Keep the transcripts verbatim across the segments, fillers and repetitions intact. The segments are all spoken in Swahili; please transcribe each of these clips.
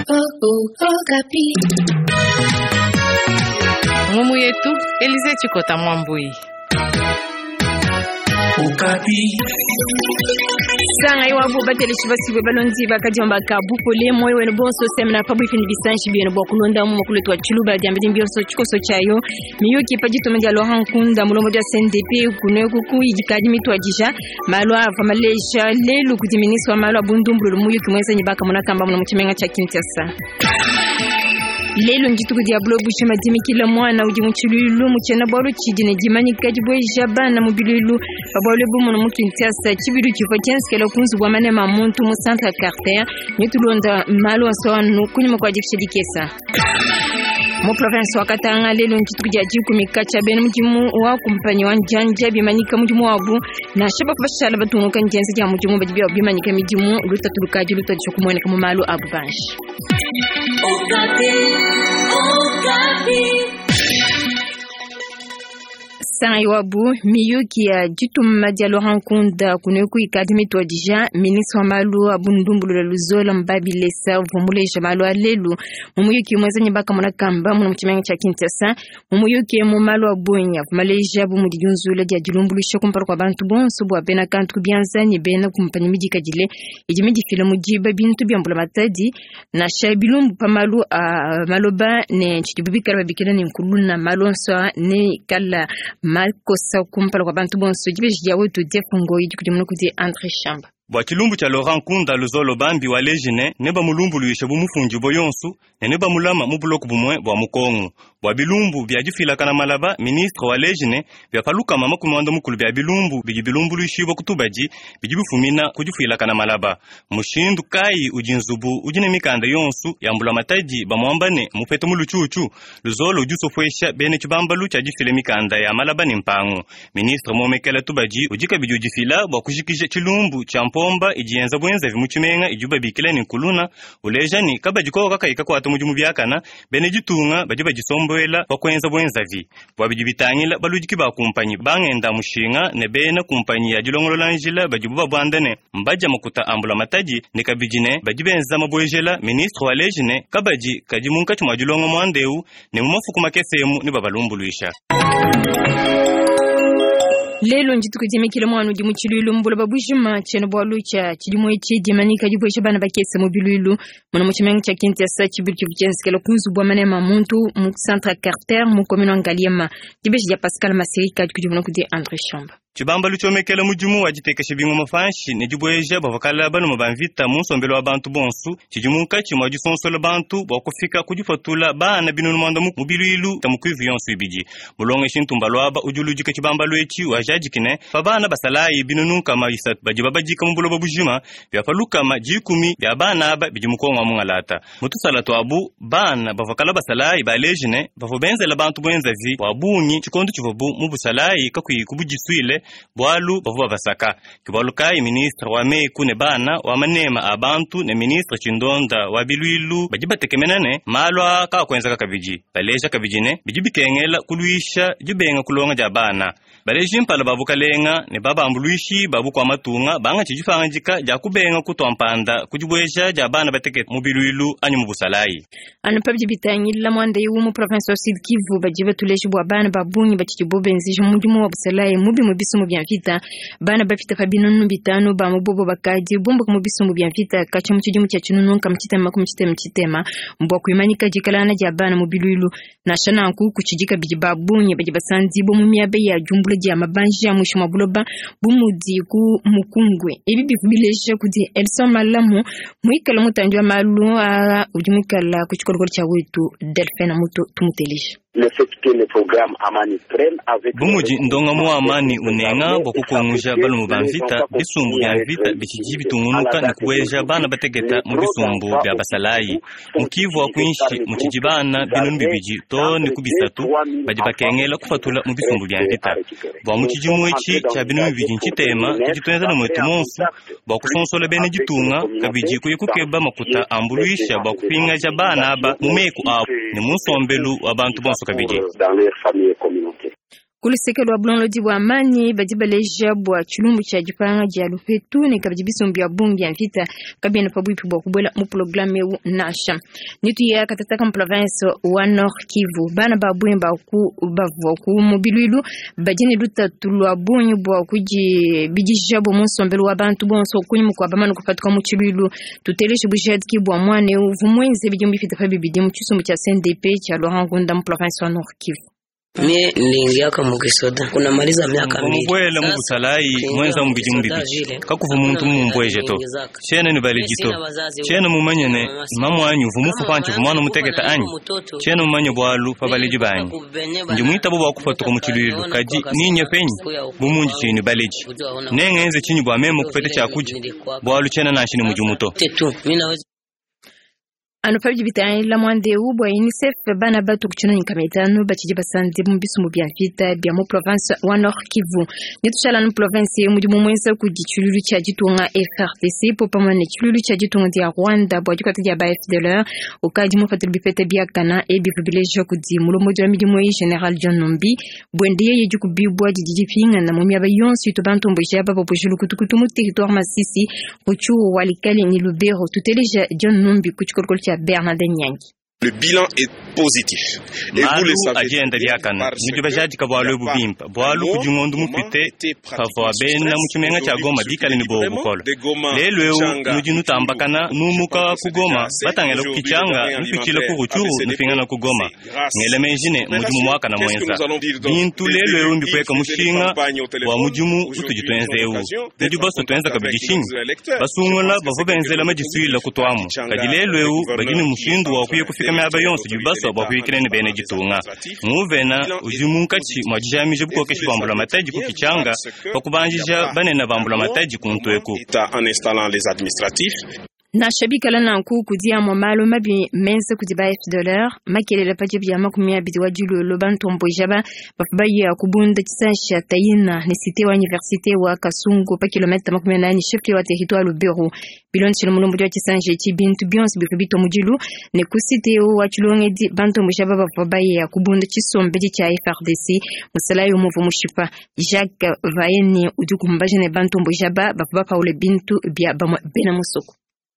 Mumu yetu Elize Chikota Mwambui. Okapi. Sanga iwabu batele shibasiwe balonzi bakajomba kabupole moyo wenu bonso semna pabu ifini bisanshi biyeno bokulonda mu makuletu wa chiluba diambidi mbioso chikoso chayo miyo kipajito meja lohan kunda mulomo ja S N D P kune kuku ijikaji mitu ajisha malwa famaleisha lelu kutiminiswa malwa bundumbulu muyo kimweza njibaka munakamba muna mchimenga cha Kinshasa. Lelo njituku diablo bushima dimi kila mwana uji mchilulu mchana bolu chidine jimani kajibwe jabana mubililu babole bumu no mukintiasa chibiru chifatenske la kunzu wamane mamuntu mu centre Carter nitulonda malo sonu kunyuma kwa jifshidikesa mu province wa Katanga. Lelo njituku dia jiku mikacha benu mjimu wa kumpanyi wa njanja bimanika mjimu wabu na shaba kubashala batumuka njenzi dia mjimu bajibia bimanika mjimu luta tulukaji luta chukumwene kama malo abubanshi. Okapi, Okapi. Sang iwabu miyuki ya jituma dia Laurent Nkunda kuneku ikadimi to dija ministre malu abundumbulu la luzola mbabi lesa vumuleja malu alelu mumuyuki mweza nyibaka mwana kamba mwana mchimenga cha Kinshasa mumuyuki mu malu abunya vumaleja bumudijunzula dia jilumbulu shokumpara kwa bantu bonso bwa bena kantu bianza ni bena kumpani midika jile ijimidi filamu jiba bintu biambula matadi na shabilumbu pa malu a maloba ne chitibubikara babikira ni nkuluna malonso ne kala Malkosa kumpala kwa bantu bonso jibeji ya wetu defungo yijukudi mnukuzi Andre Chamba. Bwa chilumbu cha Laurent Nkunda luzolo bambi wa lejine neba mulumbu luisha bumufunji boyonsu ne neba mulama mubuloku bumwe bwa mukongo. Bwa bilumbu bya jifila kana malaba ministre wa lejine bya kaluka mama kumwanda mukulu bya bilumbu biji bilumbu luishibo kutubaji biji bifumina kujifila kana malaba. Mushindu kai ujinzubu ujine mikanda yonsu ya mbula mataji ba mwambane mupeto muluchuchu luzolo ujusofwesha bene chibambalu cha jifile mikanda ya malaba ni mpangu. Ministre momekela tubaji ujika biji ujifila bwa kujikije chilumbu cha pomba ijienza bwenza vimuchimenga ijuba bikile ni kuluna uleja ni kaba jiko kaka ikakwata mujumu byakana bene jitunga bajiba jisomboela bakwenza bwenza vi wabijibitangila balujiki ba kumpanyi bangenda mushinga ne bena kumpanyi ya jilongolo lanjila bajibuba bwandane mbaja makuta ambula mataji ne kabijine bajibenza mabwejela ministre wa lejine kabaji kajimunka chuma jilongo mwandeu ne mumafuku makesemu ni babalumbuluisha. Lelo njituku jimekile mwanu jimuchililu mbula babujima chene bwalucha chilimo ichi jimanika jibwesha bana bakese mobililu mwana mchimenga cha Kinshasa chibiru chivuchenske la kunzu bwa manema muntu mu centre Carter mu komino Ngaliema jibeshi ya Pascal Masirika jikujibuna kudi Andre Chamba. Chibamba luchomekela mujumu wajitekeshe bingo mafanshi ne jibweja bavakala bano mabamvita munsombelo wa bantu bonsu chijimunka chimwa jisonsolo bantu bakufika kujifatula bana binunu mwanda mubililu tamukwivu yonsu ibiji mulonge shintumba lwaba ujulujike chibamba lwechi wajajikine babana basalayi binunu kama isatu bajibabajika mbulo babujima byafaluka majikumi bya bana aba bijimukonga mungalata mutusalatu abu bana bavakala basalayi balejine bavobenzela bantu bwenzazi wabunyi chikondu chivobu mubusalayi kakwi kubujiswile bwalu bavuwa basaka kibalukai ministre wa meku ne bana wa manema abantu ne ministre chindonda wa bilwilu bajibatekemenane malwa ka kwenza kakabiji baleja kabijine bijibikengela kuluisha jibenga kulonga ja bana baleji mpala babukalenga ne babambuluishi babu kwa matunga banga chijifangajika ja kubenga kutwampanda kujibweja ja bana bateke mubilwilu anyu mubusalayi anu pabji bitangila mwanda yu mu province of Sud Kivu bajiba tuleshi bwa bana babunyi bachijibobenzi mujumu wa busalayi mubi mubisu mu byanfita bana bafita fabinunu bitanu ba mubobo bakaji bumba mu bisu mu byanfita kacho mu kijimu cya kinunu kamchitema kumchitema mchitema mbwa kuimanika jikalana ja bana mubilwilu na shana nku kuchijika bijibabunyi bajibasanzi bo mu miabe ya jumbula ja mabanje ya mushima buloba bumudi ku mukungwe ebi bivubileje kudi Elson Malamu muikala mutanjwa malu a ujumikala kuchikorgol cha wetu Delphine Muto tumutelisha le fait que le programme Amani prenne avec bumuji ndonga mu amani unenga bokukonguja balu mubamvita bisumbu byamvita bikijibi tungunuka nikuweja bana bategeta mu bisumbu bya basalayi mukivu akwinshi mukijibana binunu bibiji to ni kubisatu bajibakengela kufatula mu bisumbu byamvita bwa mukijimu eki cha binunu bibiji nkitema kijitwenza no mwetu monsu bwa kusonsola bene jitunga kabiji kuyekukeba makuta ambuluisha bwa kupinga ja bana aba mumeku apo ni musombelu abantu bonso kabiji dans leur famille et communauté. kulisekelo abulonlo dibu amani badibaleja bwa chilumbu cha jipanga dia lupetu ne kabjibisumbi abungi anvita kabena pabuipi bwa kubwela mu programme u nasha nitu ya katataka province wa Nord Kivu bana babwemba ku bavwa ku mobilu bajini luta tulwa bunyu bwa kuji bijija bo monsombelo wa bantu bonso kunyimu kwa bamana kufatika mu chilu tuteleje bujetki bwa mwane uvumwenze bijumbi fita fabibidi mu chisumbu cha C N D P cha Laurent Nkunda mu province wa Nord Kivu. Mie nilingia kama kisoda kuna maliza miaka mbili mbwele mu busalai mwenza mu bijumbi bichi kakuva umuntu mu mbweje to chene ni baligito chene mu manyene mamwanyu vumufu panchu vumana mutegeta anyu chene mu manyo bwalu pabaliji banyu ndi muita bo bakufatuka mu chiluilu kaji ninye penyi bumunji chini baliji nengenze chinyi bwa memo kupete cha kuja bwalu chene nashini mu jumuto ano pabji bitani la mwande ubwa UNICEF bana batu kuchino nkametano bachije basande mu bisumu bya vita bya mu province wa Nord Kivu nitushala no province mu mumwenza ku gichululu cha gitunga F R D C popamwa ne chululu cha gitunga dia Rwanda bwa jikata dia ba F D L R okaji mu fatul bipete bya kana e bivubilejo ku di mu lomo dia midimo yi General John Numbi bwendiye yijuku bibwa jiji pinga na mumya bayonsi to bantu mbosha baba bojulu kutukutu mu territoire Masisi kuchu walikali ni Lubero tuteleja John Numbi kuchukol Bernard Nyangi. Le bilan est positif. Et vous le savez. Agenda yakana. Mujubajaji kabwalo bubimpa. Bwalo kujungondu mupite kavwa bena mukimenga cha Goma dikali ni bo bukola. Lelo eu mujinuta ambakana numuka kugoma batangela kukichanga nfikile ku ruchuru nfingana kugoma. Ngele menjine mujimu mwaka na mwenza. Bintu lelo eu ndikweka mushinga wa mujimu utujitwenze eu. Ndibaso twenza kabidishinyi. Basungula bavobenzela majiswila kutwamu. Kadilelo eu bagini mushindu wa kuye kufika kama abayonse jubaso bakwikire ni bene gitunga muvena ujimunkachi mwajamije bukokeshi bambula mataji kukichanga bakubanjija banena bambula mataji kuntweku en installant les administratifs na shabika lana nku kudia mwamalo mabi mense kudiba F D L R makele la paje bya makumia bidwa julo lobanto mbojaba bafabaye akubunda kisasha tayina ni cité wa université wa Kasungu pa kilomita makumia nane chef wa territoire le bureau bilon chilo mulumbu wa kisanje chi bintu bionse bifabito mujilu ne kusite wa chilonge di banto mbojaba bafabaye akubunda kisombe cha F R D C musalayo muvu mushipa Jacques Vaeni udukumbaje ne banto mbojaba bafaba ule bintu bya bena musoko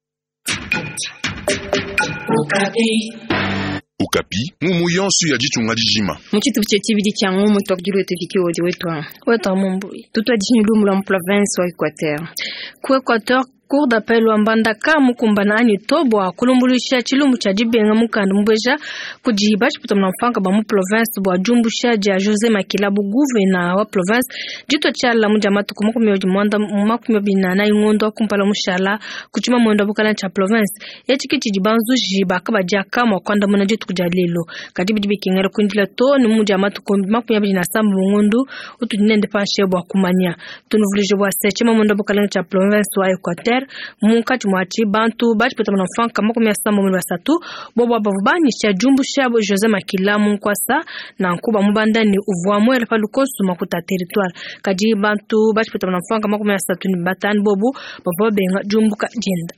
Okapi. Okapi, mumu yonsu ya jitunga dijima. Mchitu chechibidi cha ngumu tokjulu etefiki odi wetwa. Weta mumbui. Tutwa dijini lumu la province wa Equateur. Ku Equateur, cour d'appel wa Mbandaka mukumbana ani tobwa kulumbulisha chilumbu cha dibenga mukanda mbweja kujiba chiputamna mfanga ba mu province bwa jumbusha ja Jose Makilabu gouverneur wa province jito chala muja matuku makumi oji mwanda makumi binana ingondo kumpala mushala kuchima mwanda bukala cha province yachiki jibanzu jiba kaba jaka mwakwanda mwana jitu kujalilo kadibi dibi kingero kundila to ni muja matuku makumi binana sambu ngondu utudinende panshe bwa kumanya tunuvulije bwa sechima mwanda bukala cha province wa Equateur mukati mwachi bantu bachi putamna mfanka makumi asamba mu basatu bobo bavubani cha jumbusha bo Jose Makilamu kwasa na nkuba mubandani uvwamwe ala palukosu makuta territoire kaji bantu bachi putamna mfanka makumi asatu ni batani bobo bavobenga jumbuka jenda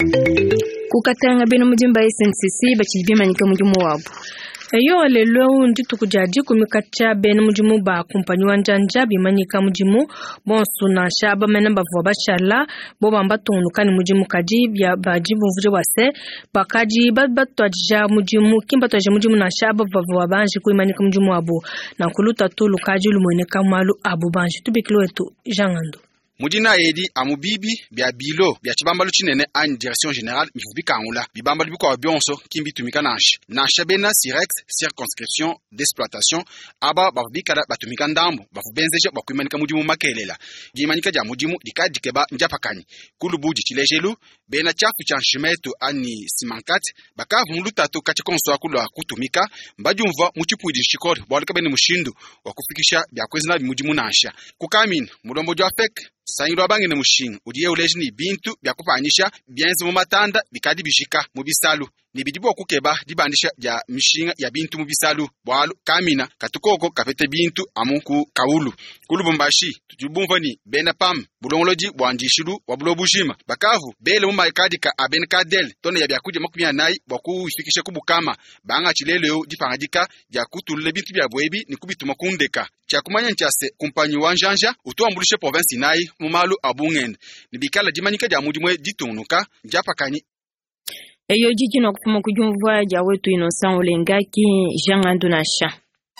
kukatanga beno mujimba S N C C bachibima nika mujumu wabu Eyo lelo nditu kujaji kumikacha ben mujimu ba kumpanyi wanjanja bimanyika mujimu bonsu na shaba mena bavwa bashala boba mbatonukani mujimu kaji bya bajibu vuje wase bakaji babatwaja mujimu kimbatwaje mujimu na shaba bavwa banji kuimanyika mujimu abu na kuluta tulu kaji lumweneka malu abu banji tubikilo etu jangando Mudina edi amubibi bya bilo bya chibambalu chinene ani direction générale mifubika angula bibambalu biko bionso kimbi tumika nashi nasha bena sirex circonscription d'exploitation aba bafubika batumika ndambo bafubenzeje bakwimanika mudimu makelela gimanika ja mudimu dikadikeba njapakani kulubuji chilejelu bena chafu cha nshimeto ani simankat bakavu mulutatu kati konso akulu kutumika mbajumva muchipudi shikori bwalika bene mushindu wakufikisha bya kwezina mudimu nasha kukamina mulombo jwa fek Sanyiro abange ne mushinga udiye ulejini bintu byakupanyisha byenzi mu matanda bikadi bijika mu bisalu ni bidibo kukeba dibandisha ya mishinga ya bintu mubisalu bwalo kamina katukoko kapete bintu amuku kaulu kulubumbashi tujubumvani bena pam bulongoloji bwandishilu wabulobushima bakavu bele mu maikadi ka aben kadel tone ya byakuje makumya nayi bwaku ifikisha kubukama banga chilelo dipangajika ya kutulule bintu bya bwebi ni kubituma kundeka chakumanya nchase kumpanyi wanjanja utuambulishe province nayi mu malu abungende nibikala dimanyika ja mudimwe ditunuka njapakani. Eyo jiji na kufuma kujumvwa ja wetu Innocent Olengaki Jean Andunasha.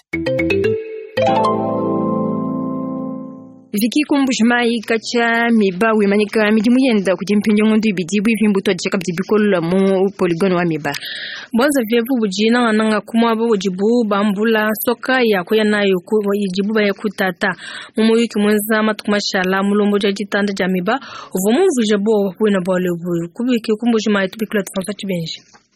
Viki kumbushmai kacha miba wimanyika midimu yenda kujimpinjo ngundu ibidibu ivimbuto jeka bidibikola mu polygon wa miba. Bonza vyevu bujina ananga kumwabo ujibu bambula soka ya kuya nayo ujibu ba yakutata mumu wiki mwenza matukumashala mulombo jajitanda jamiba uvumu vujebo wina balebu kubiki kumbushmai tubikula tufansa chibenji.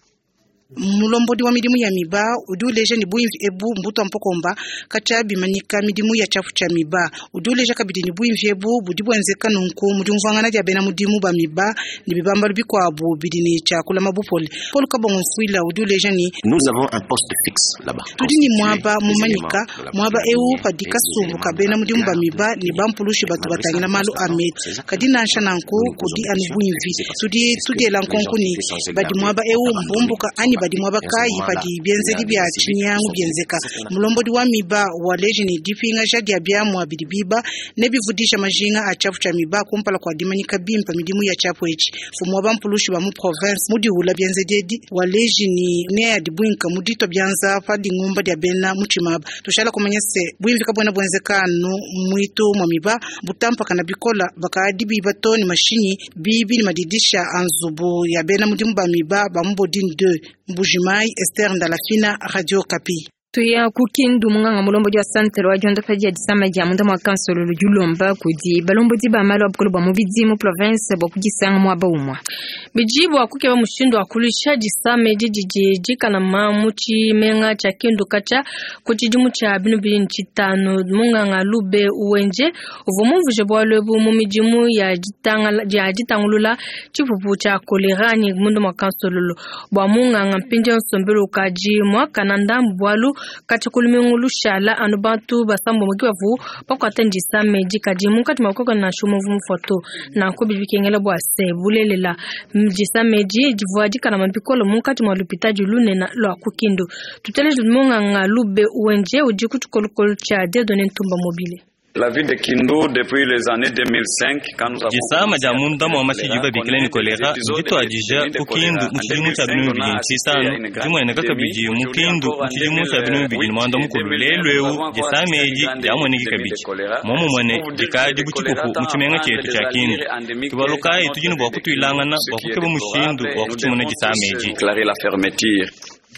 Mulombodi wa midimu ya miba uduleje ni buimvi ebu mbuto mpokomba kacha bimanika midimu ya chafu cha miba uduleje kabidi ni buimvi ebu budibu enzeka nunku mudumvangana dia bena mudimu ba miba ni bibamba bikwa abu bidini cha kula mabupoli polu kabongo mfuila uduleje ni nous avons un poste fixe là-bas tudini mwaba mumanika mwaba eu padika subu kabena mudimu ba miba ni bampulushi batu batangina malu amet kadina ansha nanku kudi anu buimvi tudi tudela nkonku ni badi mwaba eu mbumbuka ani badi mwabakai badi bienzeli bya chinyangu bienzeka mulombodi wa miba waleje ni dipinga jadia bya mwabidi biba nebivudisha majinga achafu cha miba kumpala kwa dimanyika bimpa midimu ya chapu echi fumwa bampulushi ba mu province mudi ula bienzedi waleje ni ne ya dibwinka mudito byanza padi ngumba dia bena muchimaba toshala kumanya se bwimvi kabona bwenzekano mwito mwa miba butampa kana bikola bakadi batoni mashini bibi ni madidisha anzubu ya bena mudimu ba miba ba mbodin deux Mbujimai Esther Ndalafina Radio Kapi. Tuya kukindu munganga mulombo dia santere wa jonda fadia disama dia munda mwa kansolo julomba kudi balombo di ba malo abukolo ba mubidi mu province bo kujisanga mwa ba umwa bijibu akuke ba mushindo akulisha disama jiji jikana mamuchi menga cha kindu kacha kujijumu cha binu bini chitano munganga lube uwenje uvomuvu je bwa lebu mu mijimu ya jitanga ya jitangulula chipupu cha kolerani munda mwa kansolo bwa munganga mpinje nsombelo kaji mwa kananda mbwalu kati kulumengulu shala anubantu basambo mugiwavu bakwatanji sameji kaji munkati makoko na shumovu mfoto na ko bibikengela bwase bulelela mjisameji jivwaji kana mapikolo munkati mwalupitaji lune na lo kukindu tuteleje munga ngalube uwenje ujikutukolukol cha dedone ntumba mobile. La ville de Kindu depuis les années deux mille cinq quand nous avons Jisama jamunda mu mashijiba bikileni kolera ndito ajija kukindu mukijimu cha binu bigin chitano juma ene kaka biji mukindu mukijimu cha binu bigin mwanda mukulu lelwewu jisame eji jamwe niki kabiji momo mwane jikaji buchikuku muchimenga chetu cha kindu kibalukai tujinu bwa kutuilangana bwa kukeba mushindu bwa kuchimuna jisame eji la fermeture.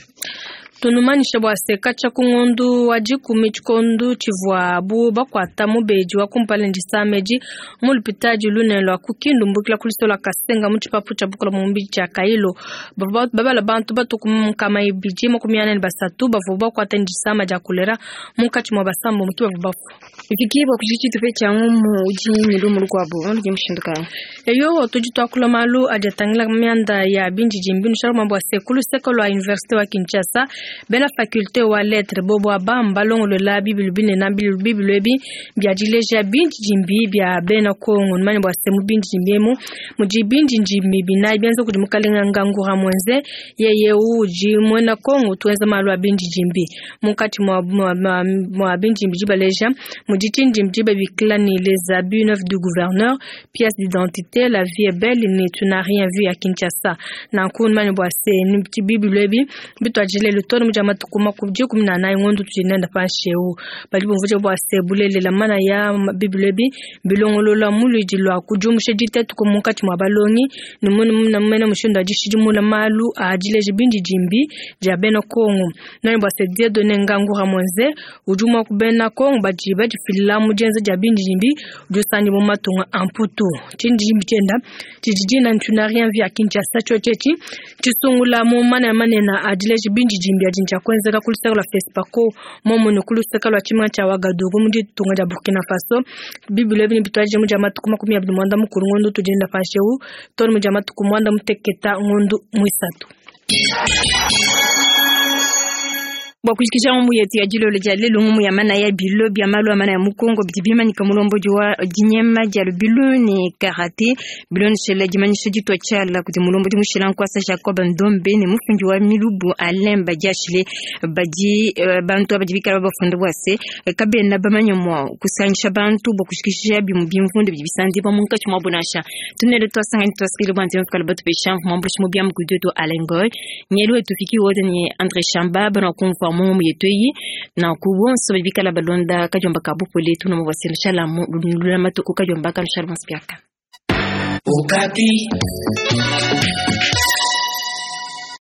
Tunumani shabwa seka cha kungondu wajiku michkondu chivwa abu bakwata mubeji wa kumpale njisameji mulipitaji lune lwa kukindu mbukila kulistola kasenga mchipapu cha bukula mumbi cha kailo baba la bantu batu kumkama ibiji makumiana ni basatu bavu bakwata njisama ja kulera mukati mwa basambo mkiwa vubafu ikikiba kujichi tufe cha ngumu uji nilumu lukwa abu ondu jimshinduka eyo tujitu akula malu ajatangila mianda ya binji jimbinu sharu mambu wa sekulu sekolo wa universite wa Kinshasa bela faculté wa lettre bobo abamba longo la bible bine na bible ebi bya dileja binji jimbi bya bena kongo mani bwa semu binji jimbemu muji binji jimbi bina byanzo kudi mukalenga ngangura mwenze yeye uji mwena kongo tuweza malwa binji jimbi mukati mwa mwa binji jimbi baleja muji tinji mjiba biklani les abus neufs du gouverneur pièce d'identité la vie est belle ni tu n'as rien vu à Kinshasa na kun mani bwa se ni bible ebi bitwa jile le tono mujama tukuma kubje kumna nayi ngondu tujinenda pansheu bali bumvuje bwa sebulele la mana ya biblebi bilongolo la muliji lwa kujumushe jitetu kumukati mwa balongi ni mun na mena mushinda jishijumula malu ajile jibindi jimbi jabena kongo nani bwa sedie done ngangu hamonze ujuma kubena kongo bajiba jifila mujenze jabindi jimbi jusani mu matunga amputu tinji jimbi tenda tijijina ntuna rien via Kinshasa chochechi tisungula mu mana manena ajile jibindi jimbi ajinja kwenzeka kuliseka la Fespako momo no kuliseka la chimwa cha Wagadugu mundi tunga Burkina Faso bibule bini bitwaje muja matukuma kumi abdumanda mukuru ngondu tujinda fashewu toro muja matukumanda muteketa ngondu mwisatu Bakushikisha mu yeti ya jilo le jale lo mu ya mana ya bilo bya malo mana ya mukongo bitibima ni kamulombo jwa jinyema jya bilo ni karate bilo ni shele jimani shiji to chala kuti mulombo dimu shela kwa sa Jacob Ndombe ni mufunji wa milubu alemba jashile baji bantu abajibikara bafundo bwase kabe na bamanyo mo kusanyisha bantu bakushikisha bimu bimvunde bisandi ba munka chuma bonasha tunele to sanga to skile bantu kala batu peshan mambo chimo byam kudoto alengoy nyelo tufiki wote ni Andre Chamba bana kumfa mu yetoyi na kubo sobibika la balonda kajomba kabupole tuna mwaselisha la lula matuko kajomba kan shalma spiaka Okapi